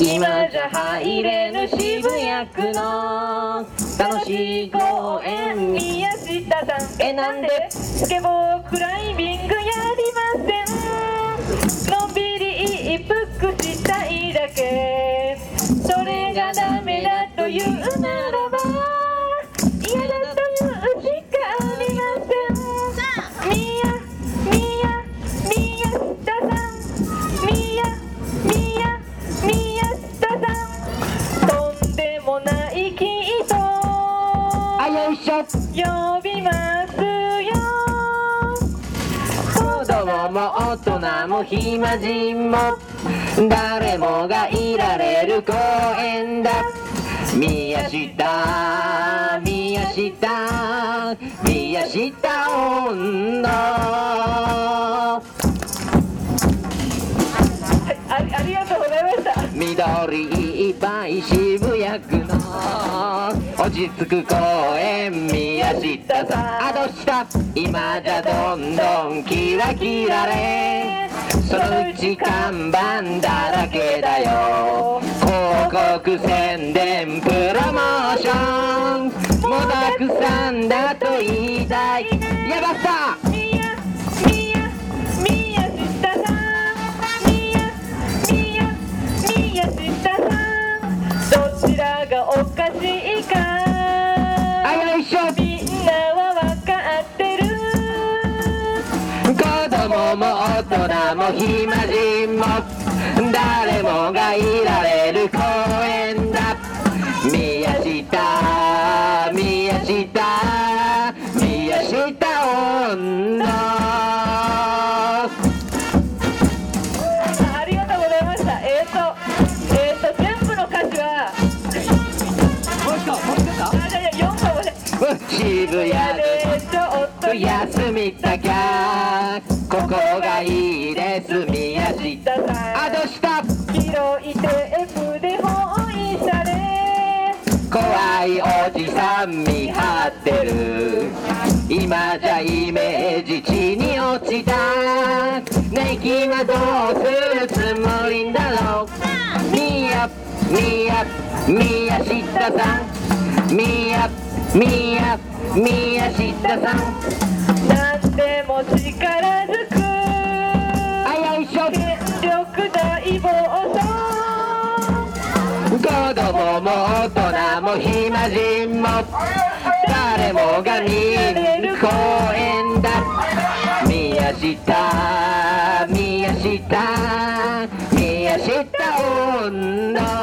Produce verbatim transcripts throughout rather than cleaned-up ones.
今じゃ入れぬ渋谷区の楽しい公園。宮下さん、えなんでスケボークライミングやりません。のんびり一服したいだけ。それがダメだというならば嫌だというしかありません。宮宮宮下さん、宮宮宮下さん、とんでもない人あよいしょ。 呼びますよ。 子供も大人も暇人も誰もがいられる公園だ。宮下宮下宮下温度。 あ, ありがとうございました。 緑いっぱい渋谷区の落ち着く公園。宮下さん、あどした今じゃどんどんキラキラれ。そのうち看板だらけだよ。広告宣伝プロモーションもたくさんだと言いたい。やばさ宮宮宮下さん、宮宮宮下さん、どちらがおかしいかあよいしょ。 みんなはわかってる。 子供も大人も暇人も誰もがいられる公園だ。宮下宮下宮下温度。 ありがとうございました。えーとえーと全部の歌詞はもう一個もう一個あじゃあよんこまで。 渋谷でちょっと休みたきゃここがいいです宮下さん。あどした広いテープで包囲され怖いおじさん見張ってる。今じゃイメージ地に落ちた。ねえ君はどうするつもりだろう。宮宮宮下さん宮宮宮下さん。 何でも力ずくあよいしょ。 権力大暴走。 子供も大人も暇人も誰もが見る公園だ。宮下宮下宮下温度。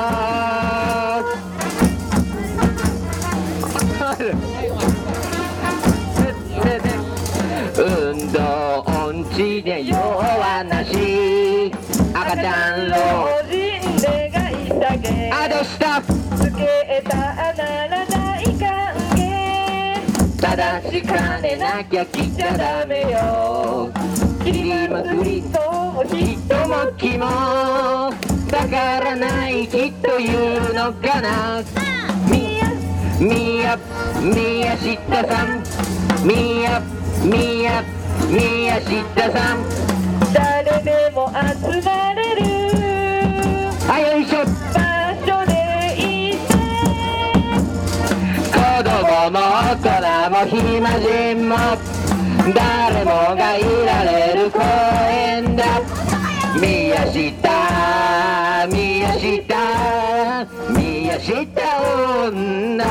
運動音痴で弱なし赤ちゃんの老人でがいさげあどしたつけたなら大歓迎。 ただし金なきゃ来ちゃダメよ。切りまくり人も人も気もだからないきっと言うのかな。宮宮宮下さん宮宮宮下さん。 誰でも集まれるあよいしょ。 場所でいいぜ。 子供も大人も暇人も誰もがいられる公園だ。宮下宮下宮下女。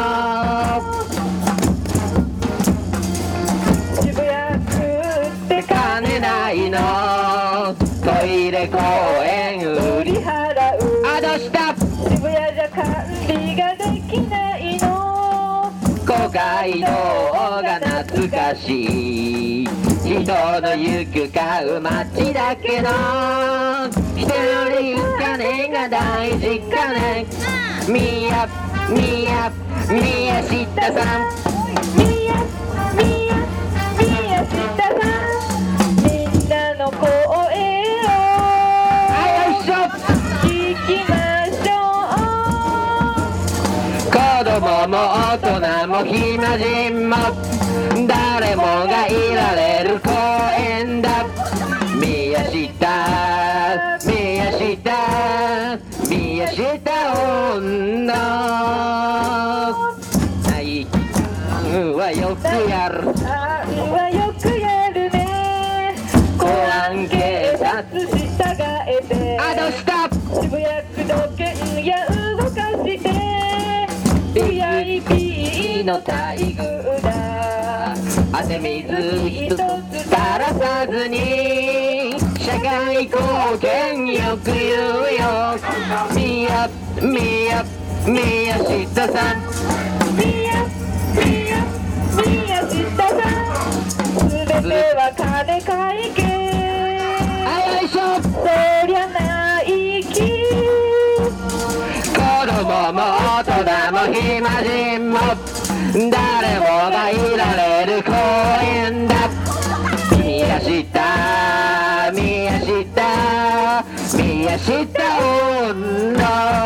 渋谷区って金ないのトイレ公園売り売り払う。 あどした渋谷じゃ管理ができないの。 公会堂が懐かしい。人の行く交う街だけど人より金が大事かね。宮宮宮下さん宮宮宮下さん、みんなの声をあよいしょ。 聞きましょう。 子供も大人も暇人も誰もがいられる公園だ。宮下宮下宮渋谷区の券や動かして ブイアイピー の待遇だ汗水一つ垂らさずに社会貢献よく言うよ宮宮宮下さん宮宮宮下さん全ては金会計よいしょそりゃないき子供も大人も暇人も誰もがいられる公園だ宮下宮下宮下女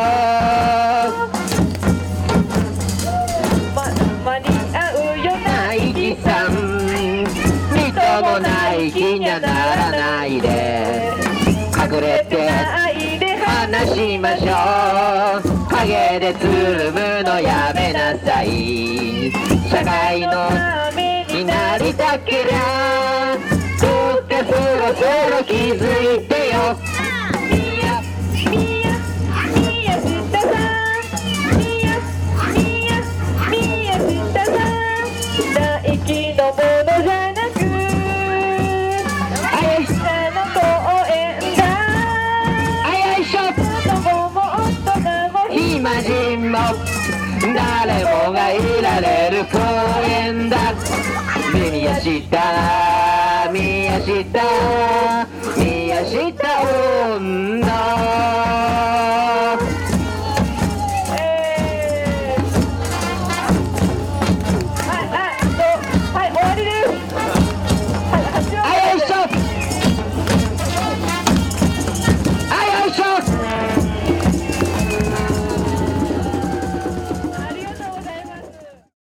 ままに合うよないきさんみっともない気にはならないで隠れて話しましょう陰でつるむのやめなさい社会のになりたけりゃどうかそろそろ気づいてよ宮宮宮下さん宮宮宮下さん大気のものじゃなく下の公園だあよいしょ子供も大人も暇人も誰もがいられる公園だ宮下宮下宮下女